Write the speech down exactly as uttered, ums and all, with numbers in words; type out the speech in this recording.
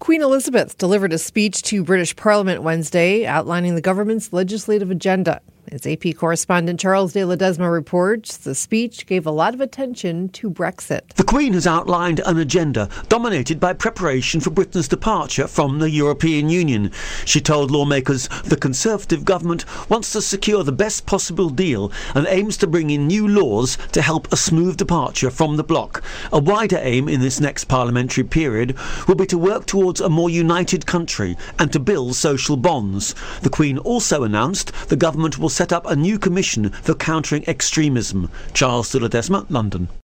Queen Elizabeth delivered a speech to British Parliament Wednesday outlining the government's legislative agenda. As A P correspondent Charles de Ledesma reports, the speech gave a lot of attention to Brexit. The Queen has outlined an agenda dominated by preparation for Britain's departure from the European Union. She told lawmakers the Conservative government wants to secure the best possible deal and aims to bring in new laws to help a smooth departure from the bloc. A wider aim in this next parliamentary period will be to work towards a more united country and to build social bonds. The Queen also announced the government will set up a new commission for countering extremism. Charles de Ledesma, London.